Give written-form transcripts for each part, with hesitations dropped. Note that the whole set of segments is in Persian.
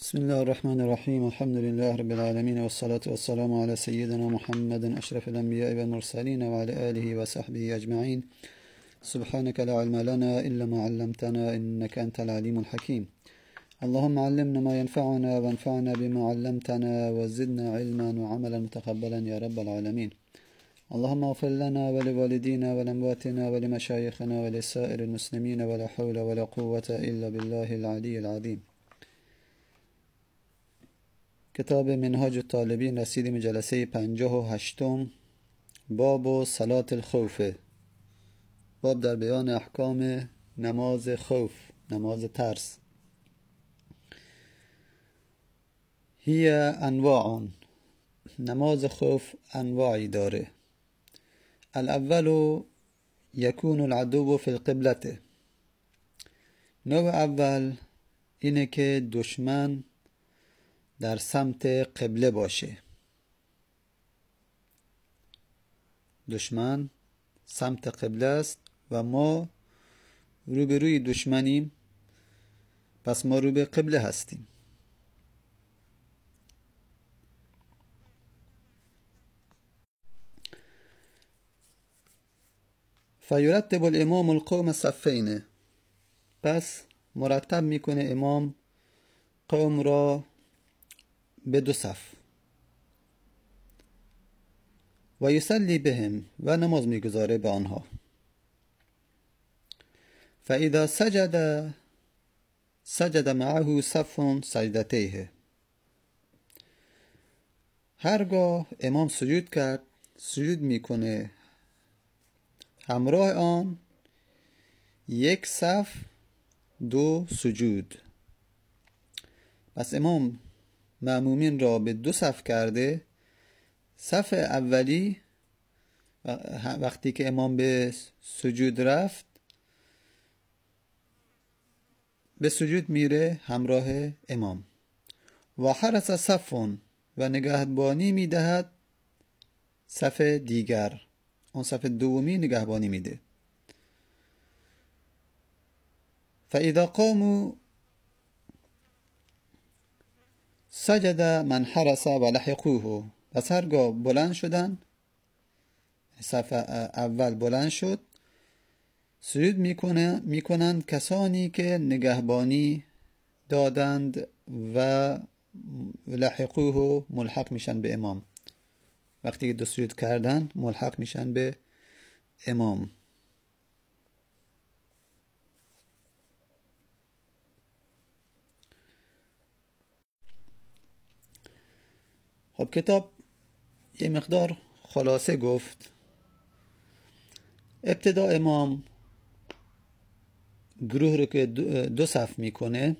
بسم الله الرحمن الرحيم. الحمد لله رب العالمين، والصلاة والسلام على سيدنا محمد أشرف الأنبياء والمرسلين وعلى آله وصحبه أجمعين. سبحانك لا علم لنا إلا ما علمتنا إنك أنت العليم الحكيم. اللهم علمنا ما ينفعنا وانفعنا بما علمتنا وزدنا علما وعملا متقبلا يا رب العالمين. اللهم اغفر لنا ولوالدينا ولأمواتنا ولمشايخنا ولسائر المسلمين، ولا حول ولا قوة إلا بالله العلي العظيم. کتاب منهاج الطالبین رسیدیم جلسه 58، باب صلاة الخوف، باب در بیان احکام نماز خوف، نماز ترس. هی انواع، نماز خوف انواعی داره. الاول یکون العدو فی القبلة، نوع اول اینه که دشمن در سمت قبله باشه. دشمن سمت قبله است و ما روبروی دشمنیم، پس ما رو به قبله هستیم. فیرتب الامام القوم صفین، پس مرتب میکنه امام قوم را به دو صف. و یصلی بهم، و نماز میگذاره به آنها. فاذا سجد معه صف سجدتیه، هرگاه امام سجود کرد، سجود میکنه همراه آن یک صف دو سجود. پس امام مأمومین را به دو صف کرده. صف اولی وقتی که امام به سجود رفت، به سجود میره همراه امام. و حرس صف، و نگهبانی میدهد صف دیگر، اون صف دومی نگهبانی میده. فاذا قاموا سجد من حرس و لحقوه، پس هرگاه بلند شدن، صف اول بلند شد، سجود میکنند کسانی که نگهبانی دادند و لحقوه، ملحق میشن به امام. وقتی که دو سجود کردن ملحق میشن به امام. خب کتاب یه مقدار خلاصه گفت. ابتدا امام گروه رو که دو صف میکنه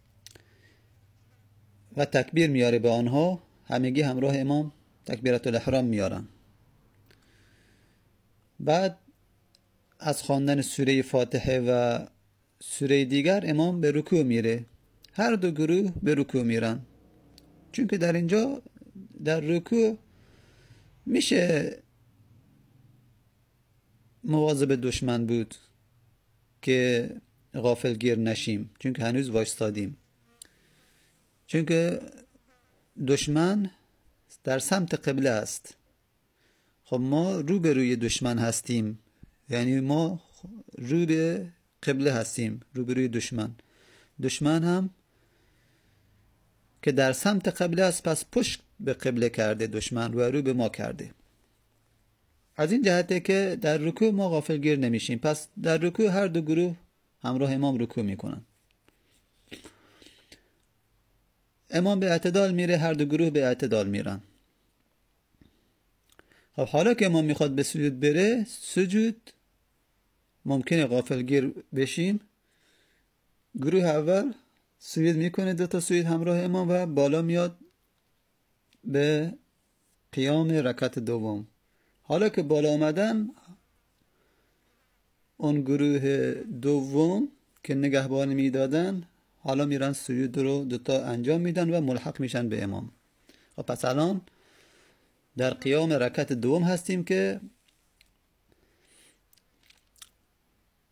و تکبیر میاره به آنها، همگی همراه امام تکبیرت الاحرام میارن. بعد از خواندن سوره فاتحه و سوره دیگر امام به رکوع میره. هر دو گروه به رکوع میرن، چون که در اینجا در رکوع میشه مواظب دشمن بود که غافلگیر نشیم، چون که هنوز وایستادیم، چون که دشمن در سمت قبله است. خب ما رو به روی دشمن هستیم، یعنی ما رو به قبله هستیم، رو به روی دشمن. دشمن هم که در سمت قبله است، پس پشت به قبله کرده دشمن و رو به ما کرده. از این جهته که در رکوع ما غافلگیر نمیشیم. پس در رکوع هر دو گروه همراه امام رکوع میکنن. امام به اعتدال میره، هر دو گروه به اعتدال میرن. خب حالا که امام میخواد به سجود بره، سجود ممکنه غافلگیر بشیم. گروه اول سجود میکنه، دو تا سجود همراه امام، و بالا میاد به قیام رکعت دوم. حالا که بالا آمدن، اون گروه دوم که نگهبانی میدادن حالا میرن سجود رو دوتا انجام میدن و ملحق میشن به امام. خب پس الان در قیام رکعت دوم هستیم که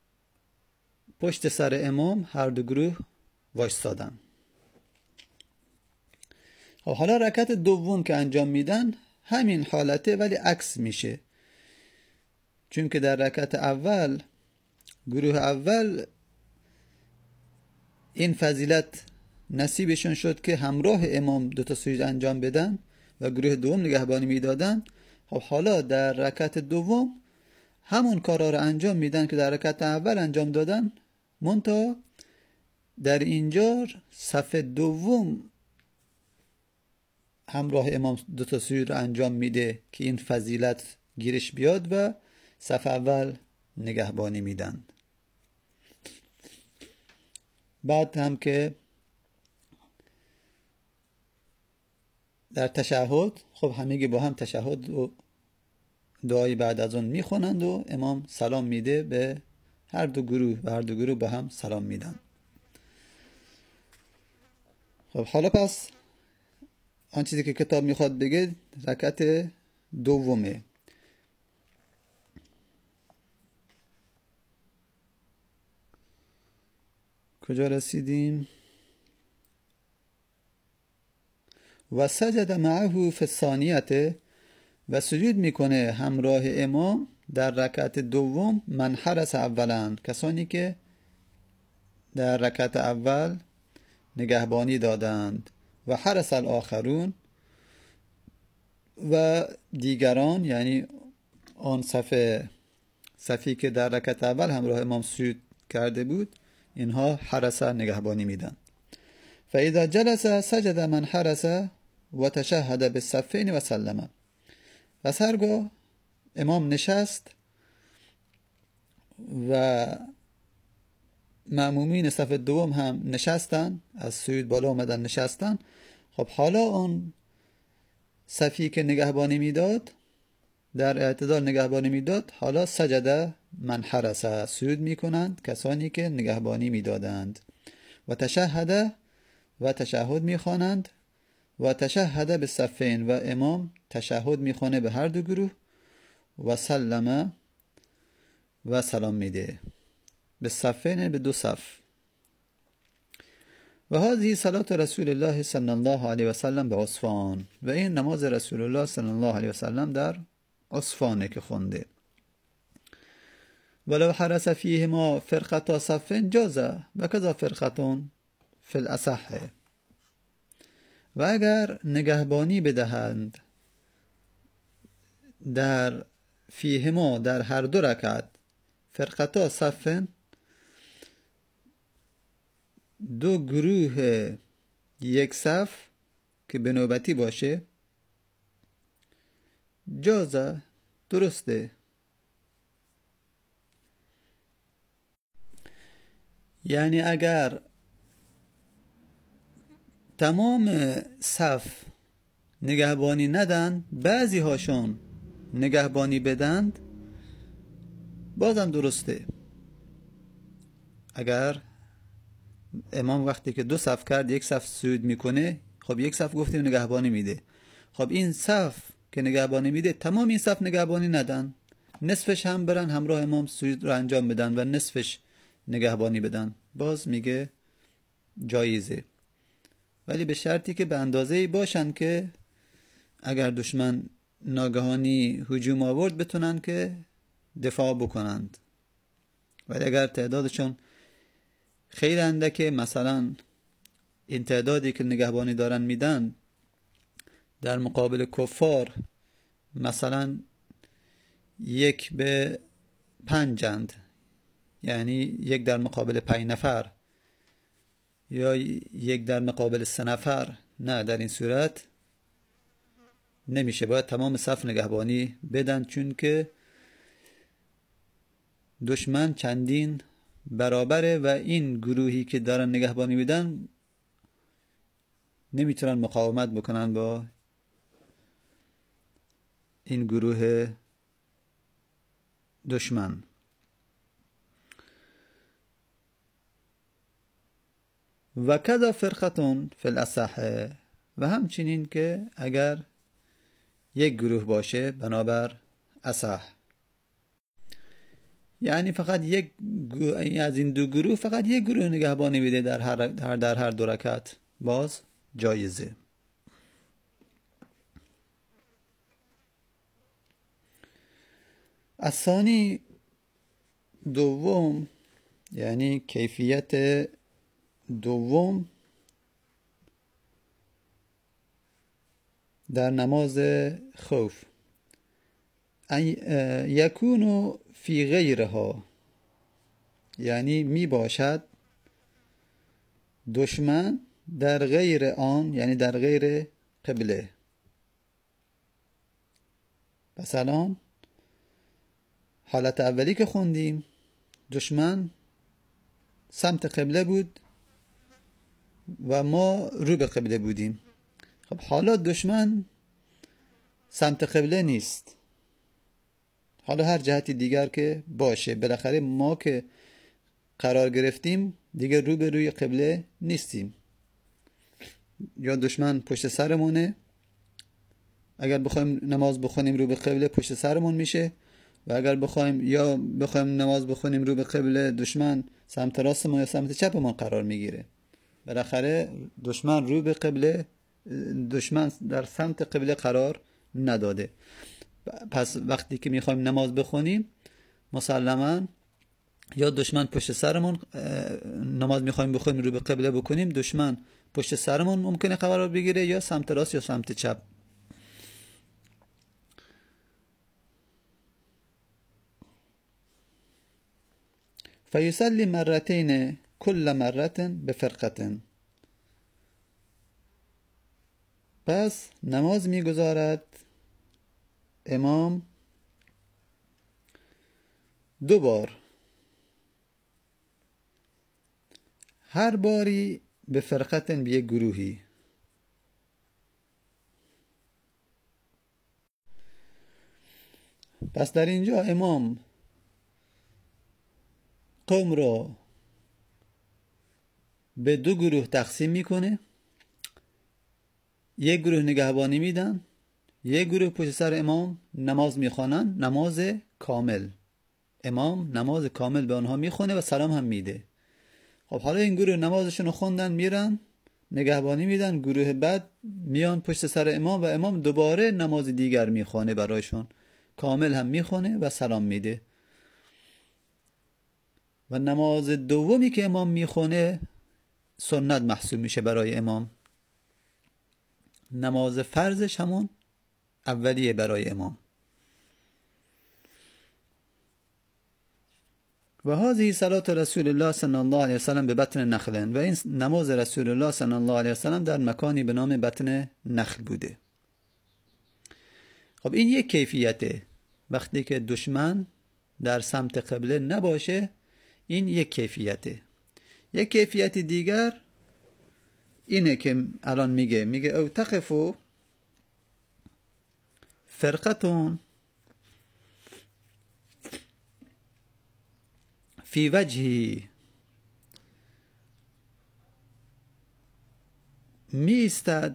پشت سر امام هر دو گروه وایستادن. خب حالا رکعت دوم که انجام میدن همین حالته ولی عکس میشه، چون که در رکعت اول گروه اول این فضیلت نصیبشون شد که همراه امام دوتا سجود انجام بدن و گروه دوم نگهبانی میدادن. خب حالا در رکعت دوم همون کارا رو انجام میدن که در رکعت اول انجام دادن، منتها در اینجا صف دوم همراه امام دوتا سجود رو انجام میده که این فضیلت گیرش بیاد و صف اول نگهبانی میدن. بعد هم که در تشهد خب همگی با هم تشهد و دعای بعد از اون میخونند و امام سلام میده به هر دو گروه و هر دو گروه با هم سلام میدن. خب حالا پس آن چیزی که کتاب میخواد بگه رکعت دومه. کجا رسیدیم؟ و سجد معه فی الثانیه، و سجود میکنه همراه امام در رکعت دوم من حرس اولا، کسانی که در رکعت اول نگهبانی دادند، و حرس الاخرون، و دیگران یعنی آن صفی که در رکعت اول همراه امام سجود کرده بود اینها حرس نگهبانی میدن. فاذا جلس سجد من حرس و تشهد بالصفین و سلم، و هرگاه امام نشست و مأمومین صف دوم هم نشستن، از سجود بالا آمدن نشستن، خب حالا اون صفی که نگهبانی میداد در اعتدال نگهبانی میداد، حالا سجده من حرس، سجود میکنند کسانی که نگهبانی میدادند، و تشهد و تشهد میخوانند، و تشهد به صفین و امام تشهد میخونه به هر دو گروه، و سلم و سلام میده به صفین، به دو صف. و هذه صلاة رسول الله صلی الله علیه و سلم به عصفان، و این نماز رسول الله صلی الله علیه و سلم در عصفانه که خونده. ولو حرس فیهما فرقتا صف جاز و کذا فرقتون فی الاصح، و اگر نگهبانی بدهند در فیهما در هر دو رکعت فرقتا صف، دو گروه یک صف که به نوبتی باشه، جازه درسته. یعنی اگر تمام صف نگهبانی ندن، بعضی هاشون نگهبانی بدند، بازم درسته. اگر امام وقتی که دو صف کرد یک صف سجود میکنه، خب یک صف گفتیم نگهبانی میده، خب این صف که نگهبانی میده تمام این صف نگهبانی ندن، نصفش هم برن همراه امام سجود رو انجام بدن و نصفش نگهبانی بدن، باز میگه جایزه، ولی به شرطی که به اندازه‌ای باشن که اگر دشمن ناگهانی هجوم آورد بتونن که دفاع بکنند. ولی اگر تعدادشون خیلی اندکه، مثلا این تعدادی که نگهبانی دارن میدن در مقابل کفار مثلا 1:5، یعنی 1 در مقابل 5 نفر یا 1 در مقابل 3 نفر، نه، در این صورت نمیشه، باید تمام صف نگهبانی بدن، چون که دشمن چندین برابره و این گروهی که دارن نگهبانی میدن نمیتونن مقاومت بکنن با این گروه دشمن. و کذا فرقتون فی الاصح، و همچنین که اگر یک گروه باشه بنابر اصح، یعنی فقط یک از این دو گروه فقط یک گروه نگهبانی میده در هر دو رکعت، باز جایزه. الثانی دوم، یعنی کیفیت دوم در نماز خوف، یکونو فی غیرها، یعنی می باشد دشمن در غیر آن، یعنی در غیر قبله. پس الان حالت اولی که خوندیم دشمن سمت قبله بود و ما رو به قبله بودیم. خب حالا دشمن سمت قبله نیست، حالا هر جهتی دیگر که باشه، بالاخره ما که قرار گرفتیم دیگه رو به روی قبله نیستیم. یا دشمن پشت سرمونه، اگر بخوایم نماز بخونیم رو به قبله پشت سرمون میشه، و اگر بخوایم نماز بخونیم رو به قبله دشمن سمت راستمون یا سمت چپمون قرار میگیره. بالاخره دشمن رو به قبله، دشمن در سمت قبله قرار نداده. پس وقتی که میخوایم نماز بخونیم مسلماً یا دشمن پشت سرمون، نماز میخوایم بخونیم رو به قبله بکنیم، دشمن پشت سرمون ممکنه قرار بگیره یا سمت راست یا سمت چپ. فیصلی مرتین کل مرتن بفرقتن، پس نماز میگذارد امام 2 بار، هر باری به فرقتن، به یک گروهی. پس در اینجا امام قوم را به 2 گروه تقسیم میکنه، یک گروه نگهبانی میدن، یک گروه پشت سر امام نماز میخوانن، نماز کامل. امام نماز کامل به آنها میخونه و سلام هم میده. خب حالا این گروه نمازشون رو خوندن، میرن نگهبانی میدن، گروه بعد میان پشت سر امام و امام دوباره نماز دیگر میخونه برایشون، کامل هم میخونه و سلام میده. و نماز دومی که امام میخونه سنت محسوب میشه برای امام، نماز فرضش همون اولیه برای امام. و هذه صلاة رسول الله صلی الله علیه وسلم به بطن نخل، و این نماز رسول الله صلی الله علیه وسلم در مکانی به نام بطن نخل بوده. خب این یک کیفیته، وقتی که دشمن در سمت قبله نباشه این یک کیفیته. یک کیفیت دیگر اینه که الان میگه او تقفو فرقتون فی وجهی، می ایستد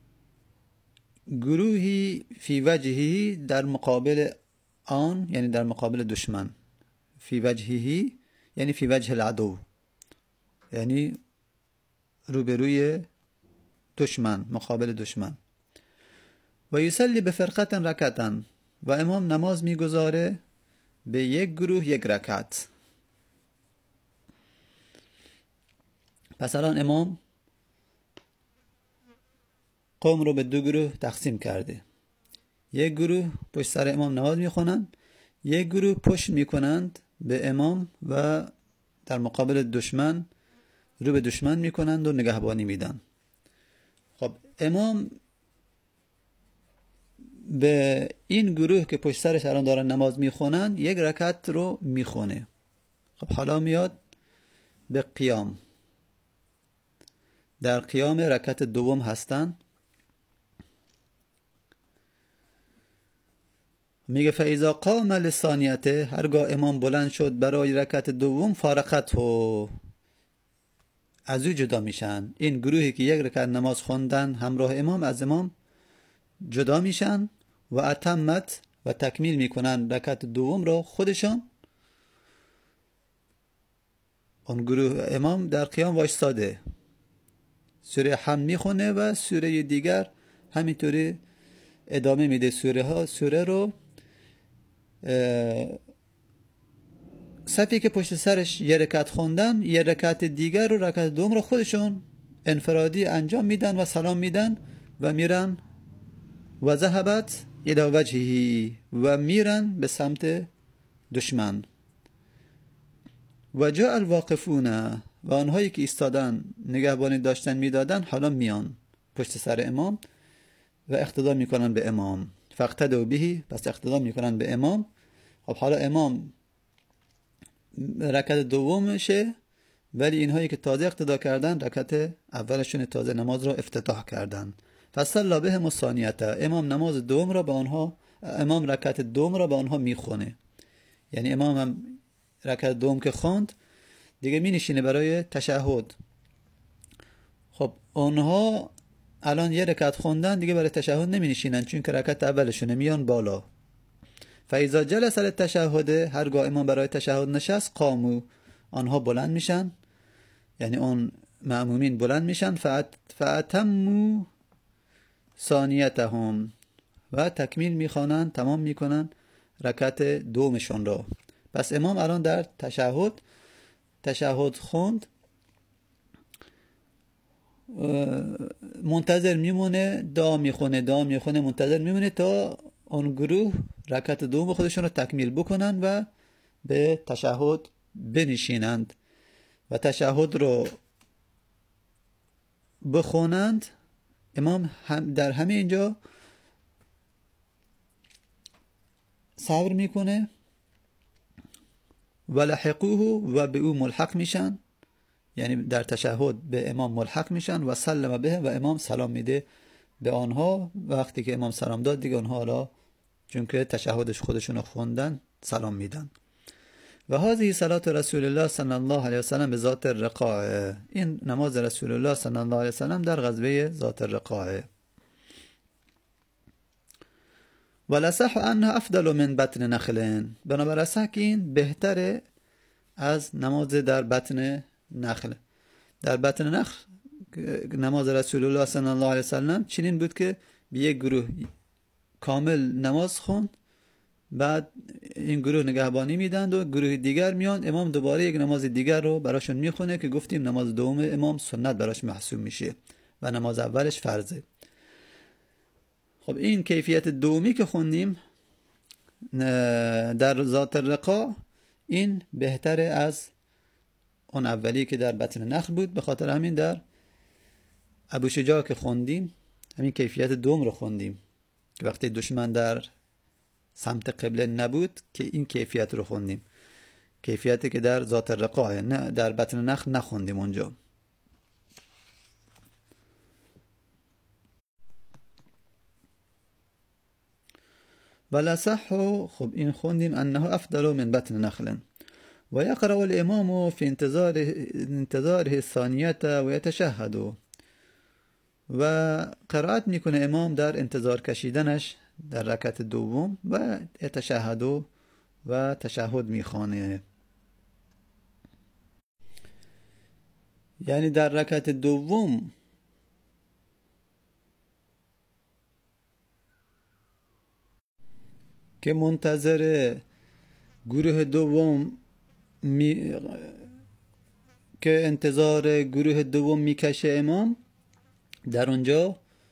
گروهی فی وجهی در مقابل آن، یعنی در مقابل دشمن. فی وجهی یعنی فی وجه العدو، یعنی روبروی دشمن، مقابل دشمن. و یصلی به فرقتن رکعتن، و امام نماز میگذاره به یک گروه یک رکعت. پس الان امام قوم رو به 2 گروه تقسیم کرده، یک گروه پشت سر امام نماز میخونن، یک گروه پشت میکنند به امام و در مقابل دشمن رو به دشمن میکنند و نگهبانی میدن. خب امام به این گروه که پشت سرش الان دارن نماز میخونن یک رکعت رو میخونه. خب حالا میاد به قیام، در قیام رکعت دوم هستن. میگه فاذا قام للثانیه، هرگاه امام بلند شد برای رکعت دوم، فارقته، از او جدا میشن. این گروهی که یک رکعت نماز خوندن همراه امام از امام جدا میشن و اتمت، و تکمیل میکنن رکعت دوم رو خودشان. اون گروه امام در قیام وایستاده، سوره حمد میخونه و سوره دیگر همینطوری ادامه میده. سوره رو صفی که پشت سرش یه رکعت خوندن، یه رکعت دیگر رو، رکعت دوم رو خودشون انفرادی انجام میدن و سلام میدن و میرن و ذهبت الی وجهه و میرن به سمت دشمن. و جاء الواقفون و آنهایی که ایستادن نگهبانی داشتن میدادن حالا میان پشت سر امام و اقتدا میکنن به امام. فاقتدوا به، پس اقتدا میکنن به امام. خب حالا امام رکعت دومشه، ولی اینهایی که تازه اقتدا کردن رکعت اولشون تازه نماز را افتتاح کردن. فصلی بهم الثانیه، امام نماز دوم را به آنها، امام رکعت دوم را به آنها میخونه. یعنی امام هم رکعت دوم که خوند دیگه می نشینه برای تشهد. خب اونها الان یه رکعت خوندن دیگه برای تشهد نمی نشینن، چون که رکعت اولشونه میان بالا. فاذا جلس التشهد، هرگاه امام برای تشهد نشست، قامو، آنها بلند میشن، یعنی اون مأمومین بلند میشن. فاتموا ثانیتهم، و تکمیل میخوانن، تمام میکنن رکعت دومشون را. پس امام الان در تشهد خوند، منتظر میمونه، دعا میخونه منتظر میمونه تا اون گروه رکعت دوم خودشون رو تکمیل بکنن و به تشهد بنشینند و تشهد رو بخونند. امام در همه اینجا صبر میکنه و لحقوه، و به او ملحق میشن، یعنی در تشهد به امام ملحق میشن. و سلم به، و امام سلام میده به آنها. وقتی که امام سلام داد دیگه آنها حالا چون که تشهدش خودشونو خوندن سلام میدن. و هذه صلاة رسول الله صلی الله علیه وسلم به ذات الرقاع، این نماز رسول الله صلی الله علیه وسلم در غزوه ذات الرقاع. و لصح انها افضل من بطن نخل، بنابر اصح که این بهتره از نماز در بطن نخل. در بطن نخل نماز رسول الله صلی الله علیه وسلم چنین بود که به یک گروه کامل نماز خوند، بعد این گروه نگهبانی میدند و گروه دیگر میان، امام دوباره یک نماز دیگر رو براشون میخونه که گفتیم نماز دوم امام سنت براش محسوب میشه و نماز اولش فرضه. خب این کیفیت دومی که خوندیم در ذات الرقاع، این بهتره از اون اولی که در بطن نخل بود. به خاطر همین در ابو شجاع که خوندیم همین کیفیت دوم رو خوندیم که وقتی دشمن در سمت قبله نبود که این کیفیت رو خوندیم، کیفیتی که در ذات الرقاع، نه در بطن نخل نخوندیم اونجا. ولصح، خب این خوندیم انه افضل من بطن نخل. و یقرأ الامام فی انتظاره الثانیه و یتشهد، و قرائت میکنه امام در انتظار کشیدنش در رکعت دوم و یتشهد و تشهد میخوانه. یعنی در رکعت دوم که منتظر گروه دوم که انتظار گروه دوم میکشه امام، در اونجا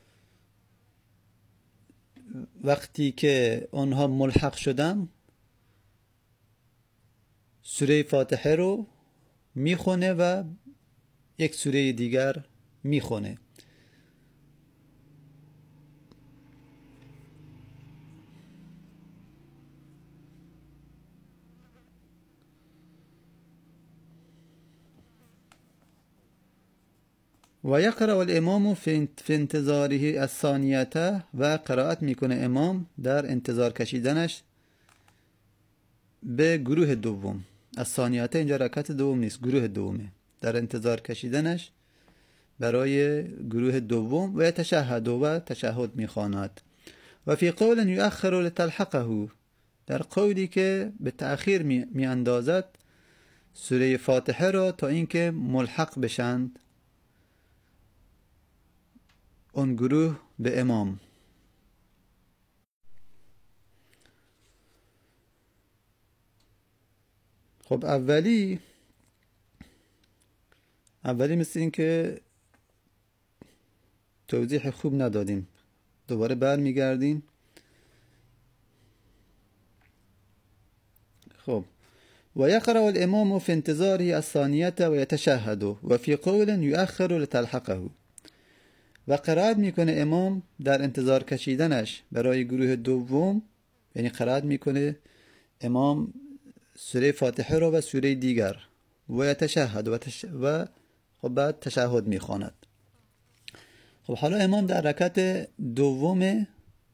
وقتی که آنها ملحق شدن سوره فاتحه رو میخونه و یک سوره دیگر میخونه. و یقرأ الامام فی انتظاره الثانیه، و قرائت میکنه امام در انتظار کشیدنش به گروه دوم. الثانیه اینجا رکعت دوم نیست، گروه دومه، در انتظار کشیدنش برای گروه دوم. و یتشهد و تشهد میخواند. و فی قول یؤخر لتلحقه، در قولی که به تأخیر میاندازد سوره فاتحه را تا اینکه ملحق بشند اون گروه به امام. خب اولی مثل این که توضیح خوب ندادیم، دوباره برمیگردیم. خب ويقرأ الإمام في انتظاره الثانية ويتشهد وفي قول يؤخر لتلحقه. و قرائت میکنه امام در انتظار کشیدنش برای گروه دوم، یعنی قرائت میکنه امام سوره فاتحه رو و سوره دیگر و یتشهد و خب بعد تشهد میخواند. خب حالا امام در رکعت دوم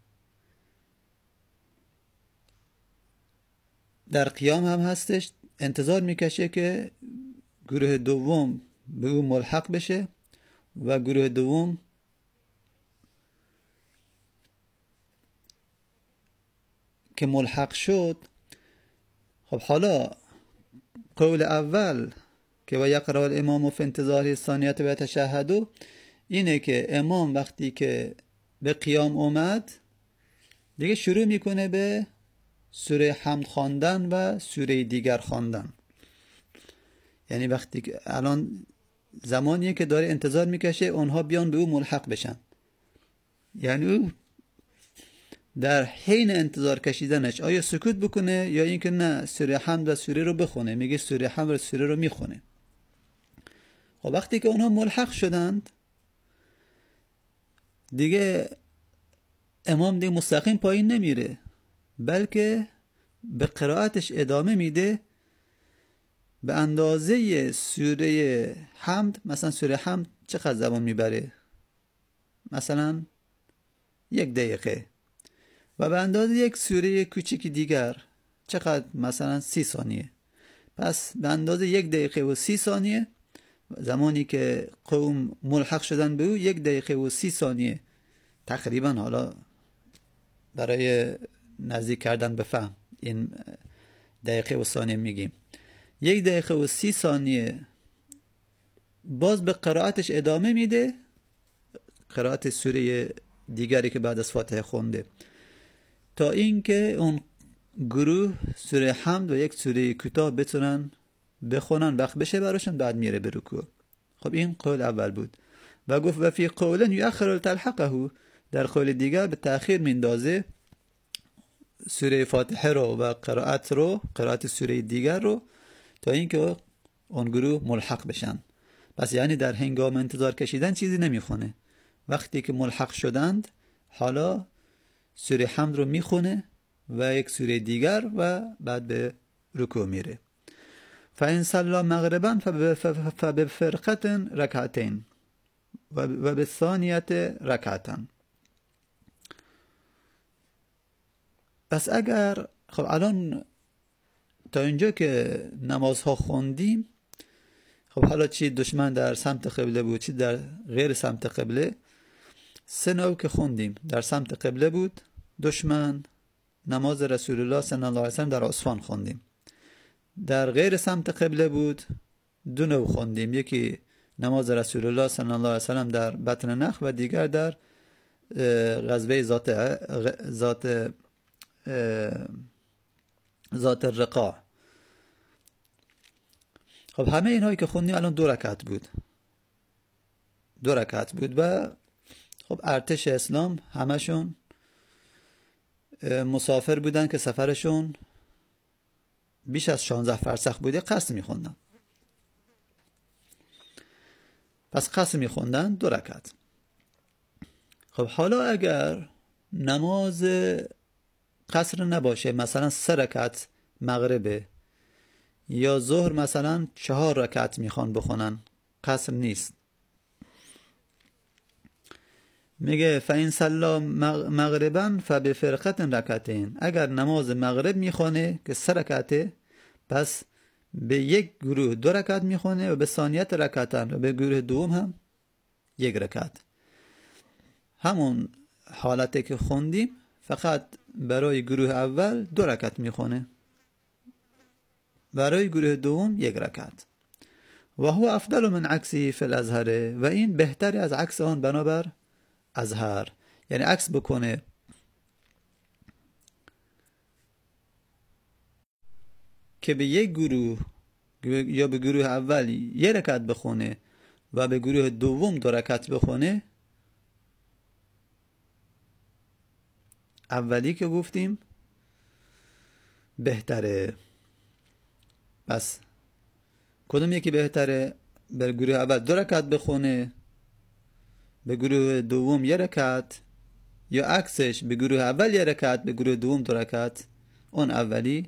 در قیام هم هستش، انتظار میکشه که گروه دوم به او ملحق بشه و گروه دوم که ملحق شد. خب حالا قول اول که و یقرأ الامام فی انتظاره الثانیة و یتشهد اینه که امام وقتی که به قیام اومد دیگه شروع میکنه به سوره حمد خواندن و سوره دیگر خواندن. یعنی وقتی که الان زمانیه که داره انتظار میکشه اونها بیان به او ملحق بشن، یعنی او در حین انتظار کشیدنش آیا سکوت بکنه یا اینکه نه سوره حمد و سوره رو بخونه. میگه سوره حمد و سوره رو میخونه. خب وقتی که اونها ملحق شدند دیگه امام دیگه مستقیم پایین نمیره، بلکه به قرائتش ادامه میده به اندازه سوره حمد. مثلا سوره حمد چقدر زمان میبره؟ مثلا 1 دقیقه. و به اندازه یک سوره کوچیک دیگر چقدر؟ مثلا 30 ثانیه. پس به اندازه 1 دقیقه و 30 ثانیه زمانی که قوم ملحق شدن به او 1 دقیقه و 30 ثانیه تقریبا، حالا برای نزدیک کردن به فهم این دقیقه و ثانیه میگیم، 1 دقیقه و 30 ثانیه باز به قرائتش ادامه میده، قرائت سوره دیگری که بعد از فاتحه خونده، تا اینکه اون گروه سوره حمد و یک سوره کوتاه بتونن بخونن، وقت بشه براشون، بعد میره به رکوع. خب این قول اول بود. و گفت و فی قول یؤخر تلحقه، در قول دیگر به تأخیر میندازه سوره فاتحه رو و قرائت سوره دیگر رو تا اینکه اون گروه ملحق بشن. پس یعنی در هنگام انتظار کشیدن چیزی نمیخونه، وقتی که ملحق شدند حالا سوره حمد رو میخونه و یک سوره دیگر و بعد به رکوع میره. فإن صلى مغربا فبفرقة ركعتين و بالثانية ركعة. پس اگر خب الان تا اینجا که نمازها خوندیم، خب حالا چی دشمن در سمت قبله بود چی در غیر سمت قبله، 3 نوع که خوندیم. در سمت قبله بود دشمن، نماز رسول الله صلی الله علیه و سلم در عصفان خوندیم. در غیر سمت قبله بود 2 نوع خوندیم، یکی نماز رسول الله صلی الله علیه و سلم در بطن نخل و دیگر در غزوه ذات الرقاع. خب همه اینهایی که خوندیم الان 2 رکعت بود و خب ارتش اسلام همشون مسافر بودن که سفرشون بیش از 16 فرسخ بوده، قصر میخوندن. پس قصر میخوندن 2 رکعت. خب حالا اگر نماز قصر نباشه، مثلا 3 رکعت مغربه یا ظهر مثلا 4 رکعت میخوان بخونن، قصر نیست، میگه فإن صلى مغربا فبفرقة ركعتين. اگر نماز مغرب میخونه که 3 رکعته، پس به یک گروه 2 رکعت میخونه و به ثانیت رکعتن و به گروه دوم هم 1 رکعت. همون حالتی که خوندیم، فقط برای گروه اول 2 رکعت میخونه، برای گروه دوم 1 رکعت. و هو افضل من عکسی فی الازهر، و این بهتری از عکس آن بنابر ازهر. یعنی عکس بکنه که به یک گروه یا به گروه اول یه رکعت بخونه و به گروه دوم 2 رکعت بخونه، اولی که گفتیم بهتره. پس کدوم یکی بهتره؟ به گروه اول 2 رکعت بخونه، به گروه دوم 1 رکعت، یا عکسش به گروه اول 1 رکعت، به گروه دوم 2 رکعت؟ اون اولی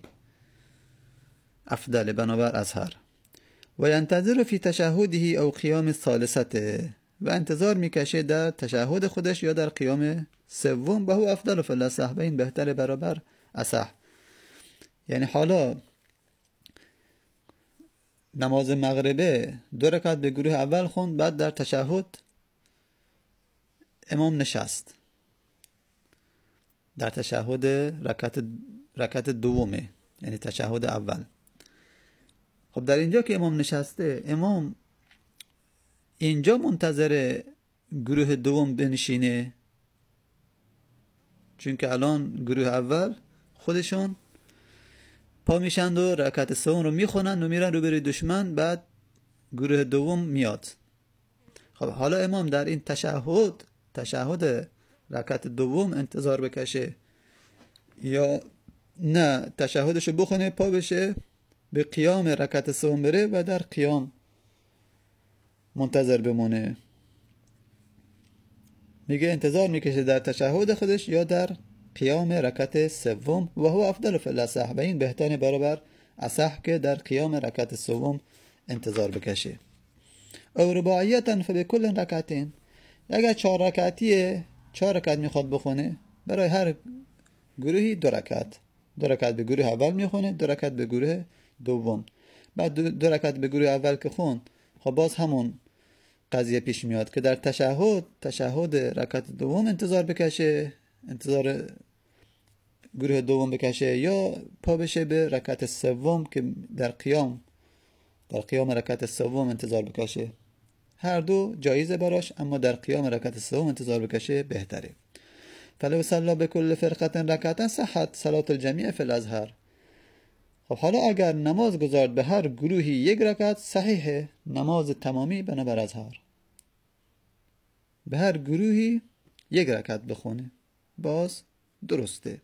افضل بنابر اظهر. و ینتظر فی تشهده او قیام الثالثه، و انتظار میکشه در تشهد خودش یا در قیام سوم. و هو افضل فی الاصح، این بهتر برابر اصح. یعنی حالا نماز مغربه 2 رکعت به گروه اول خوند، بعد در تشهد امام نشست، در تشهد رکعت دومه، یعنی تشهد اول. خب در اینجا که امام نشسته، امام اینجا منتظر گروه دوم بنشینه، چون که الان گروه اول خودشون پا میشند و رکعت سوم رو میخونن و میرن روبروی دشمن، بعد گروه دوم میاد. خب حالا امام در این تشهد رکعت دوم انتظار بکشه یا نه تشهدشو بخونه پا بشه به قیام رکعت سوم بره و در قیام منتظر بمونه؟ میگه انتظار میکشه در تشهد خودش یا در قیام رکعت سوم. و هو افضل فی الاصح، و این بهترین برابر اصح که در قیام رکعت سوم انتظار بکشه. او رباعیتا فبکل رکعتین، اگر 4 رکعتیه 4 رکعت میخواد بخونه، برای هر گروهی 2 رکعت، 2 رکعت به گروه اول میخونه، 2 رکعت به گروه دوم. بعد 2 رکعت به گروه اول که خون، خب باز همون قضیه پیش میاد که در تشهد رکعت دوم انتظار بکشه، انتظار گروه دوم بکشه، یا پا بشه به رکعت سوم که در قیام رکعت سوم انتظار بکشه. هر دو جایزه براش، اما در قیام رکعت سوم انتظار بکشه بهتره. فلو صلی بكل فرقه رکعتا صحت صلاه الجمیع فی الاظهر. خب حالا اگر نماز گذارد به هر گروهی 1 رکعت، صحیحه، نماز تمامی بنابر اظهر. به هر گروهی 1 رکعت بخونه، باز درسته.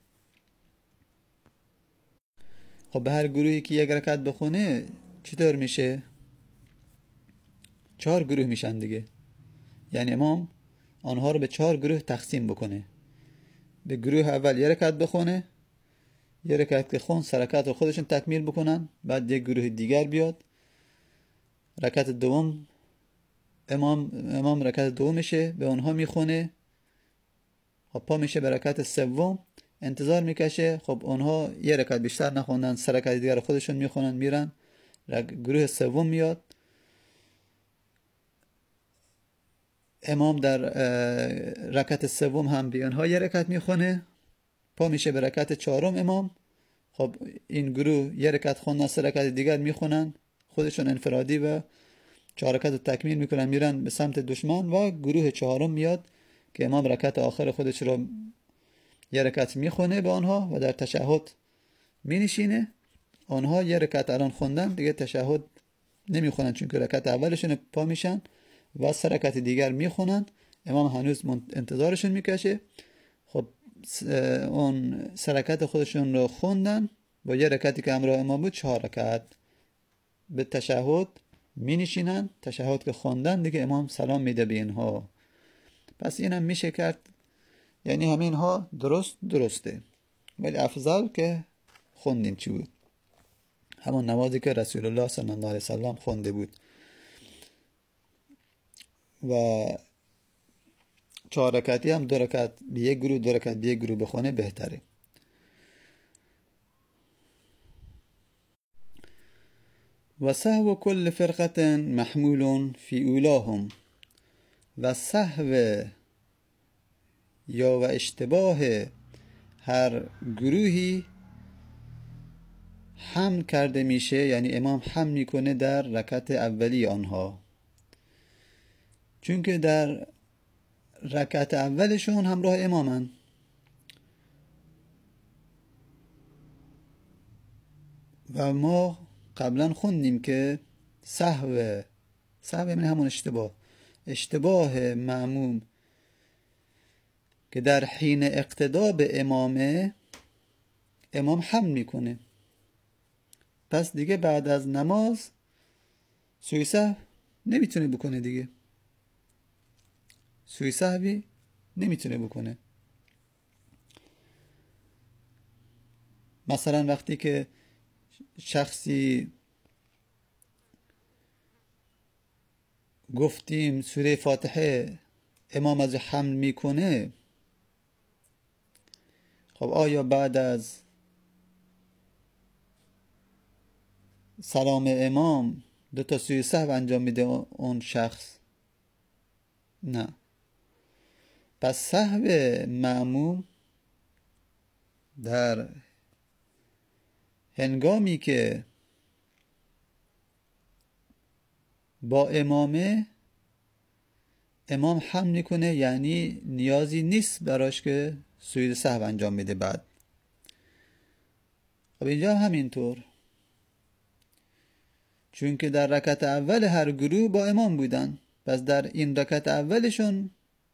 خب به هر گروهی که 1 رکعت بخونه چطور میشه؟ 4 گروه میشن دیگه. یعنی امام آنها رو به 4 گروه تقسیم بکنه. به گروه اول 1 رکعت بخونه، 1 رکعت که خون رکعت رو خودشون تکمیل بکنن، بعد 1 گروه دیگر بیاد، رکعت دوم امام رکعت دومشه به اونها میخونه، خب پا میشه به رکعت سوم انتظار میکشه. خب اونها 1 رکعت بیشتر نخوندن، 3 رکعت دیگر خودشون میخونن میرن، گروه سوم میاد، امام در رکعت سوم هم به اونها 1 رکعت میخونه، پا میشه به رکعت 4 امام. خب این گروه 1 رکعت خوندن، 3 رکعت دیگر میخونن خودشون انفرادی و 4 رکعت رو تکمیل میکنن میرن به سمت دشمن، و گروه 4 میاد که امام رکعت آخر خودش رو 1 رکعت میخونه به آنها و در تشهد مینشینه. آنها 1 رکعت الان خوندن دیگه تشهد نمیخونن، چون که رکعت اولشون پا میشن و 3 رکعت دیگر میخونن، امام هنوز انتظارشون میکشه. خب اون 3 رکعت خودشون رو خوندن با 1 رکعتی که همراه امام بود، 4 رکعت به تشهد می نشینن. تشهد که خوندن دیگه امام سلام میده به اینها. پس اینم میشه کرد، یعنی همین ها درسته، ولی افضل که خوندیم چی بود؟ همون نمازی که رسول الله صلی الله علیه وسلم خونده بود. و 4 رکعتی هم 2 رکعت به 1 گروه، 2 رکعت به 1 گروه بخونه بهتره. و سهو کل فرقه محمول فی اولاهم، و سهو یا و اشتباه هر گروهی حمل کرده میشه، یعنی امام حمل میکنه در رکعت اولی آنها، چون که در رکعت اولشون همراه امامن. و ما قبلا خوندیم که سهو یعنی همون اشتباه مأموم که در حین اقتدا به امام حمل میکنه، پس دیگه بعد از نماز سوی سهو نمیتونه بکنه، دیگه سوی سهوی نمیتونه بکنه. مثلا وقتی که شخصی گفتیم سوره فاتحه امام از حمل میکنه، خب آیا بعد از سلام امام 2 سوی سهو انجام میده اون شخص؟ نه. پس سهو مأموم در هنگامی که با امام حمل میکنه، یعنی نیازی نیست براش که سجود سهو انجام میده بعد. خب اینجا همینطور، چون که در رکعت اول هر گروه با امام بودن، پس در این رکعت اولشون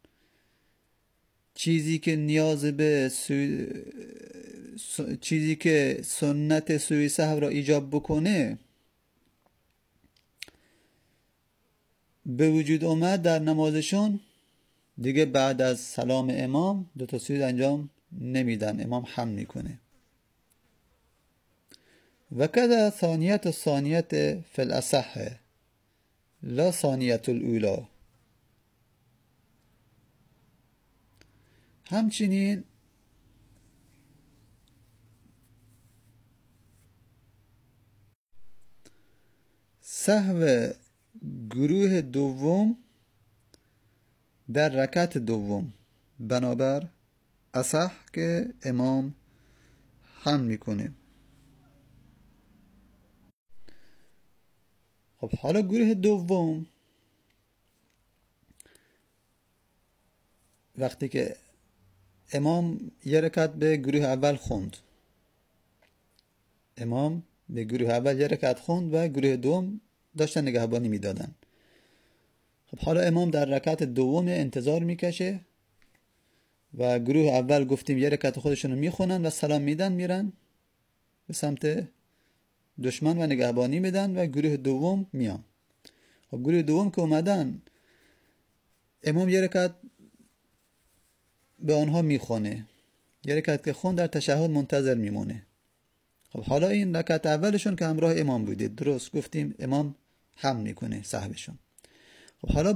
چیزی که سنت سجود سهو را ایجاب بکنه به وجود اومد در نمازشون، دیگه بعد از سلام امام 2 سجود انجام نمیدن، امام حمل میکنه. و کذا ثانیت فی الاصح لا ثانیت الاولا. همچنین سهو گروه دوم در رکعت دوم بنابر اصح که امام حمل میکنه. خب حالا گروه دوم وقتی که امام یه رکعت به گروه اول خوند، امام به گروه اول یه رکعت خوند و گروه دوم داشتن نگهبانی میدادن. خب حالا امام در رکعت دوم انتظار میکشه و گروه اول گفتیم یه رکعت خودشونو میخونن و سلام میدن، میرن به سمت دشمن و نگهبانی میدن و گروه دوم میان. خب گروه دوم که اومدن امام یه رکعت به آنها میخونه، یه رکعت که خون در تشهد منتظر میمونه. خب حالا این رکعت اولشون که همراه امام بوده، درست گفتیم امام حمل میکنه سهوشون. خب حالا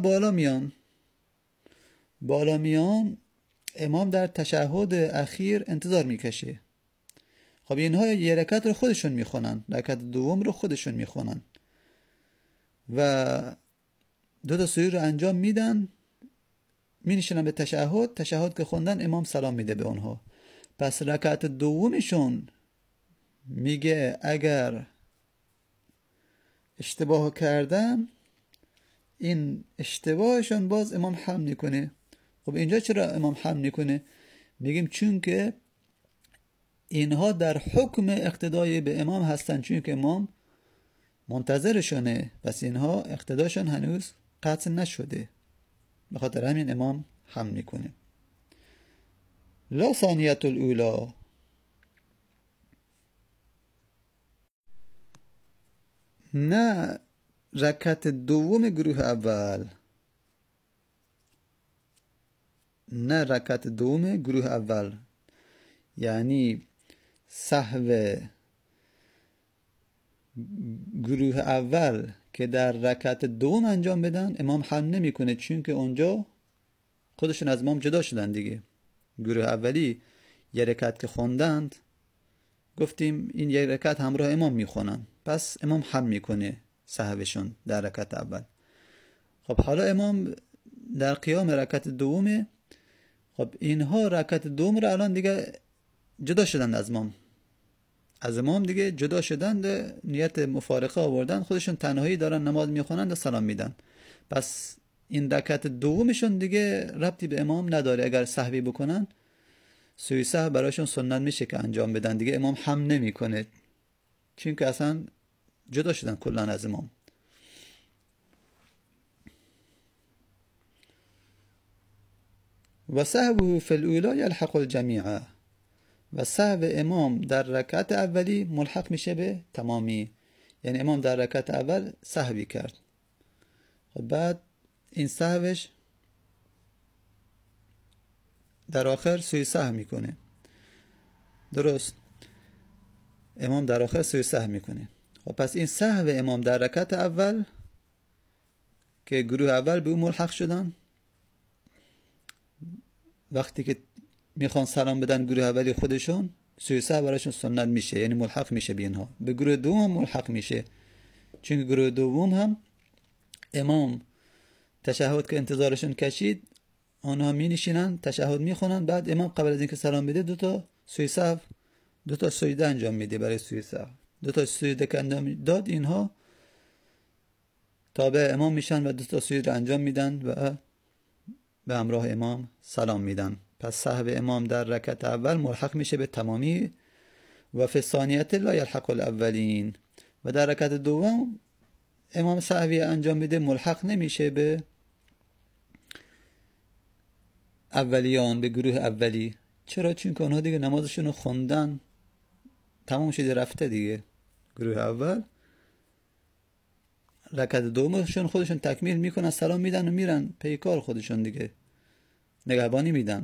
بالا میان امام در تشهد اخیر انتظار میکشه. خب اینها یه رکعت رو خودشون میخونن، رکعت دوم رو خودشون میخونن و 2 سجود رو انجام میدن، مینشینن به تشهد که خوندن امام سلام میده به اونها. پس رکعت دومشون میگه اگر اشتباه کردن این اشتباهشون باز امام حمل میکنه. خب اینجا چرا امام حمل میکنه؟ میگیم چون که اینها در حکم اقتدای به امام هستن، چون که امام منتظرشونه، پس اینها اقتداشون هنوز قطع نشده، به خاطر همین امام حمل میکنه. لا ثانیت الاولا، نه رکعت دوم گروه اول، نه رکعت دوم گروه اول، یعنی سهو گروه اول که در رکعت دوم انجام بدن امام حمل نمیکنه، چون که اونجا خودشون از امام جدا شدن دیگه. گروه اولی یه رکعت که خوندند گفتیم این یه رکعت همراه امام میخونن، پس امام حمل میکنه سهوشون در رکعت اول. خب حالا امام در قیام رکعت دومه، خب اینها رکعت دوم رو الان دیگه جدا شدن از امام دیگه جدا شدن، نیت مفارقه آوردن، خودشون تنهایی دارن نماز میخونن و سلام میدن. پس این رکعت دومشون دیگه ربطی به امام نداره، اگر سهوی بکنن سوی سهو براشون سنت میشه که انجام بدن، دیگه امام حمل نمیکنه، چون که اصلا جدا شدن کلا از امام. و سهوه فی الاولی یلحق الجمیع، و سهو امام در رکعت اولی ملحق میشه به تمامی. یعنی امام در رکعت اول سهوی کرد، خب بعد این سهوش در آخر سوی سهو میکنه. درست، امام در آخر سوی سهو میکنه. خب پس این سهو امام در رکعت اول که گروه اول به اون ملحق شدن، وقتی که میخوان سلام بدن گروه اولی خودشون، سوی سهو براشون سنت میشه، یعنی ملحق میشه به اینها. به گروه دوم ملحق میشه، چون گروه دوم هم امام تشهد که انتظارشون کشید، آنها می نشینن تشهد میخونن، بعد امام قبل از اینکه سلام بده دوتا سوی سهو، دوتا سجده انجام میده برای سوی سهو. دوتا سجده که انجام داد، اینها تابع امام میشن و دوتا سجده انجام میدن و به همراه امام سلام میدن. پس سهو امام در رکعت اول ملحق میشه به تمامی. و فی ثانیت لا یلحق الاولین، و در رکعت دوم امام سهوی انجام میده، ملحق نمیشه به اولیان، به گروه اولی. چرا؟ چون که اونها دیگه نمازشون رو خوندن، تمام شده رفته دیگه. گروه اول رکعت دومشون خودشون تکمیل میکنن، سلام میدن و میرن پی کار خودشون دیگه، نگهبانی میدن.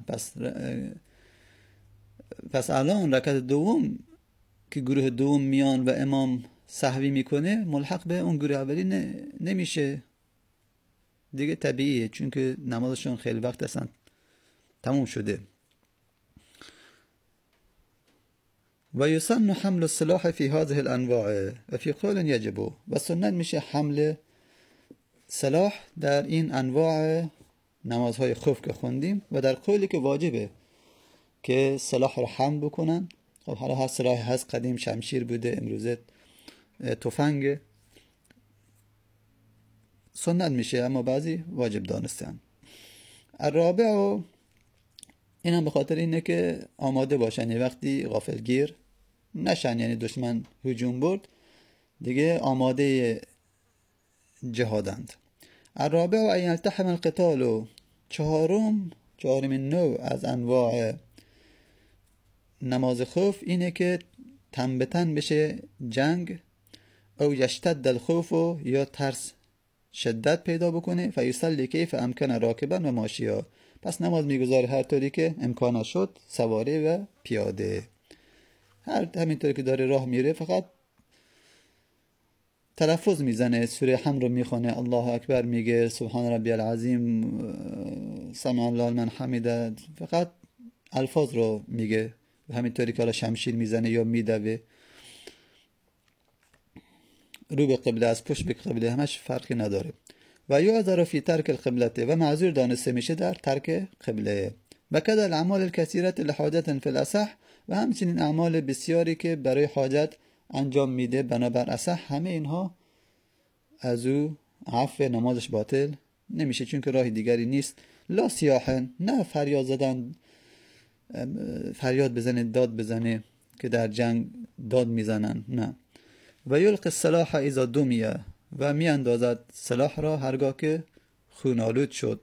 پس الان رکعت دوم که گروه دوم میان و امام سهوی میکنه، ملحق به اون گروه اولی نمیشه دیگه، طبیعیه، چون که نمازشون خیلی وقت اصلا تموم شده. و یسن حمل السلاح فی هذه الانواع و فی قول یجب، و سنت میشه حمل سلاح در این انواع نمازهای خوف که خوندیم، و در قولی که واجبه که سلاح رو حمل بکنن. خب حالا هر سلاحی هست، قدیم شمشیر بوده، امروزه تفنگ، سنت میشه، اما بعضی واجب دانستن. الرابع، این هم به خاطر اینه که آماده باشن، یه وقتی غافلگیر نشن، یعنی دشمن هجوم برد دیگه آماده جهادند. الرابع ان یلتحم القتال، چهارمین نوع از انواع نماز خوف اینه که تن به تن بشه جنگ، او یشتد الخوف، یا ترس شدت پیدا بکنه، فیصلی کیف امکن راکبا و ماشیا، پس نماز میگذاره هر طوری که امکان شد، سواره و پیاده، همینطوری که داره راه میره، فقط تلفظ میزنه، سوره حم رو میخونه، الله اکبر میگه، سبحان ربی العظیم، سمع الله لمن حمیده، فقط الفاظ رو میگه، همینطوری که حالا شمشیر میزنه یا میدوه، رو به قبله از پشت به قبله، همش فرقی نداره. و یعذر فی ترک القبلته، و معذور دانسته میشه در ترک قبله. و کذا الاعمال الکثیره لحاجت فی الاصح، و همچنین اعمال بسیاری که برای حاجت انجام میده، بنابر اصح همه اینها از او عفو، نمازش باطل نمیشه، چون که راه دیگری نیست. لا سیاحن، نه فریاد زدن، فریاد بزنه، داد بزنه که در جنگ داد میزنن، نه. و یلقی السلاح اذا دمیه، و می اندازد سلاح را هرگاه که خونالود شد.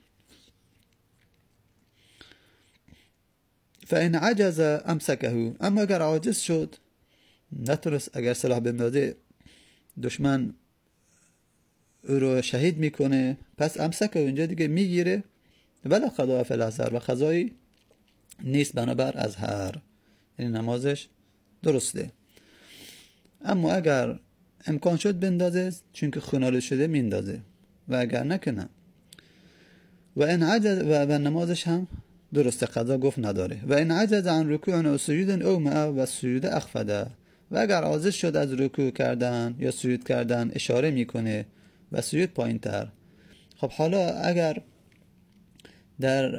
فان عجز امسکه، اما اگر عاجز شد، نتونست، اگر سلاح بندازه دشمن او رو شهید میکنه، پس امسکه، اینجا دیگه میگیره، ولا قضاء فی الاثر، و قضایی نیست بنابر اظهر، یعنی نمازش درسته. اما اگر امکان شد بندازه، چون که خونالود شده میندازه، و اگر نکنه و ان عجز، و نمازش هم درسته، قضا گفت نداره. و ان عجز عن رکوع و سجود او مع و سجود اخفده، و اگر عاجز شد از رکوع کردن یا سجود کردن، اشاره میکنه و سجود پایین تر. خب حالا اگر در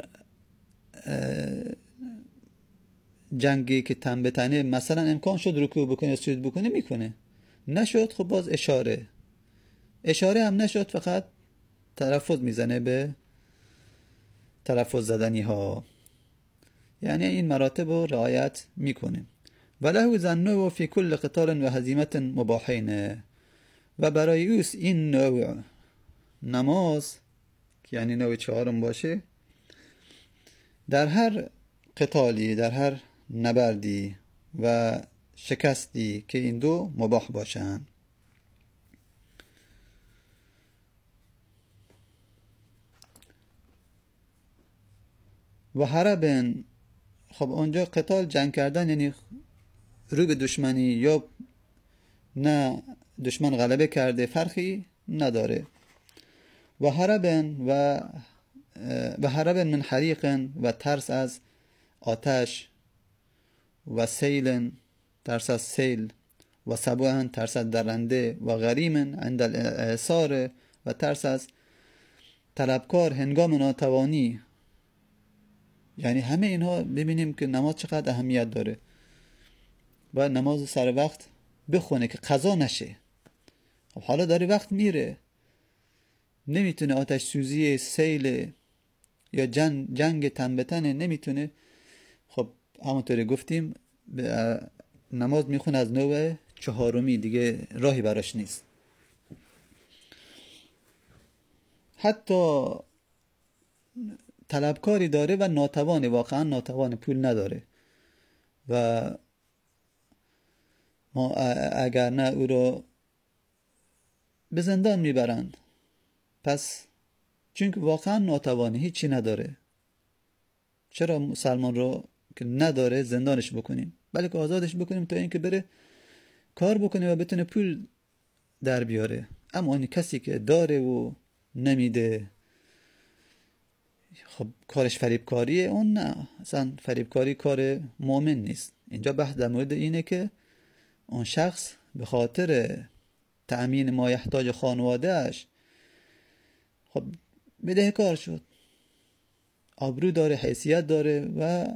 جنگی که تن به تنه مثلا امکان شد رکوع بکنه یا سجود بکنه، میکنه، نشد، خب باز اشاره هم نشد، فقط تلفظ میزنه به تلفظ زدنی ها، یعنی این مراتب رو رعایت میکنه. و له ذنوب فی کل قتال و هزیمت مباحین. و برای اوست این نوع نماز که یعنی نوع چهارم باشه، در هر قتالی، در هر نبردی و شکستی که این دو مباح باشن. و حربن، خب اونجا قتال جنگ کردن یعنی رو به دشمنی یا نه دشمن غلبه کرده، فرقی نداره. و حربن و حربن من حریق، و ترس از آتش، و سیل، ترس از سیل، و سبوعن، ترس از درنده، و غریم عند الاعصار، و ترس از طلبکار هنگام ناتوانی. یعنی همه اینها ببینیم که نماز چقدر اهمیت داره. باید نماز سر وقت بخونه که قضا نشه. خب حالا داره وقت میره، نمیتونه، آتش سوزی، سیل یا جنگ تن به تنه، نمیتونه. خب همونطوری گفتیم نماز میخونه از نوع چهارمی، دیگه راهی براش نیست. حتی طلبکاری داره و ناتوانه، واقعا ناتوانه، پول نداره و ما اگر نه او رو به زندان میبرند. پس چون که واقعا ناتوانه، هیچی نداره، چرا مسلمان رو که نداره زندانش بکنیم؟ بلکه آزادش بکنیم تا اینکه بره کار بکنه و بتونه پول در بیاره. اما اون کسی که داره و نمیده، خب کارش فریبکاریه. اون نه، اصلا فریبکاری کار مؤمن نیست. اینجا بحث در مورد اینه که اون شخص به خاطر تأمین ما یحتاج خانوادهش خب بدهکار شد، آبرو داره، حیثیت داره و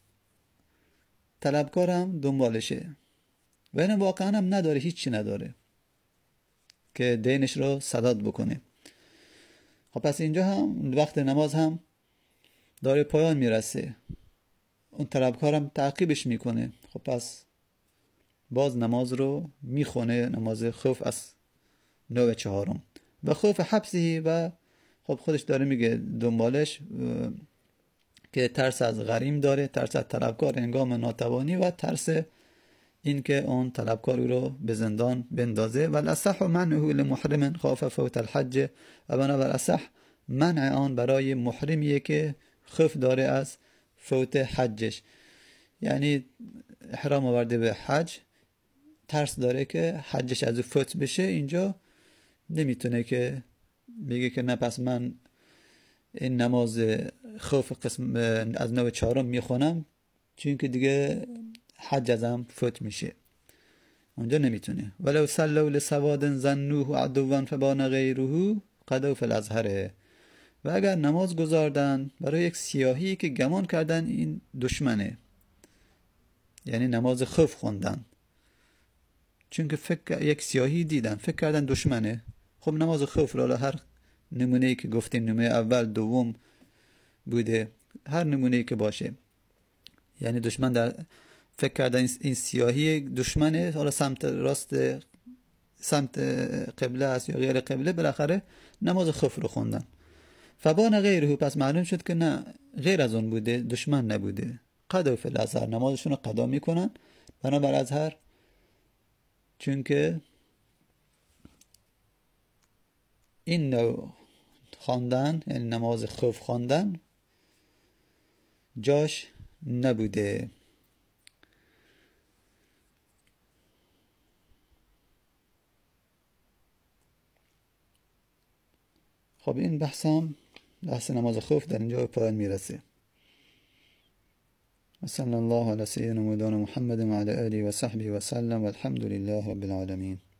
طلبکار هم دنبالشه و این واقعا هم نداره، هیچی نداره که دینش رو سداد بکنه. خب پس اینجا هم وقت نماز هم داره پایان میرسه، اون طلبکار هم تعقیبش میکنه. خب پس باز نماز رو میخونه، نماز خوف از نوع چهارم. و خوف حبسی، و خب خودش داره میگه دنبالش که ترس از غریم داره، ترس از طلبکار هنگام ناتوانی و ترس این که اون طلبکار رو به زندان بندازه. و الاصح منعه لمحرم خاف فوت الحج، و بنابر اصح منع آن برای محرمیه که خوف داره از فوت حجش، یعنی احرام آورده به حج، ترس داره که حجش از فوت بشه. اینجا نمیتونه که بگه که نه پس من این نماز خوف قسم از نوع چهارم میخونم چون که دیگه حج ازم فوت میشه. اونجا نمیتونه. ولو صلوا لسواد ظنوه عدوا فبان غیره قدوا فی الازهر. و اگر نماز گذاردن برای یک سیاهی که گمان کردن این دشمنه، یعنی نماز خوف خوندن چون که یک سیاهی دیدن، فکر کردن دشمنه. خب نماز خوف را هر نمونه‌ای که گفتیم، نمونه اول، دوم بوده، هر نمونه‌ای که باشه، یعنی دشمن در فکر کردن این سیاهی دشمنه، حالا سمت راست، سمت قبله است یا غیر قبله، بالاخره نماز خوف رو خوندن. فبان غیره، پس معلوم شد که نه، غیر از اون بوده، دشمن نبوده. قدوا فی الازهر، نمازشون رو قضا میکنن بنابر ازهر، چون که این نوع خواندن، یعنی نماز خوف خواندن، جاش نبوده. خب این بحث نماز خوف در اینجا به پایان میرسه. صلی الله علی سیدنا مولانا محمد و علی آله و صحبه و سلم و الحمد لله رب العالمین.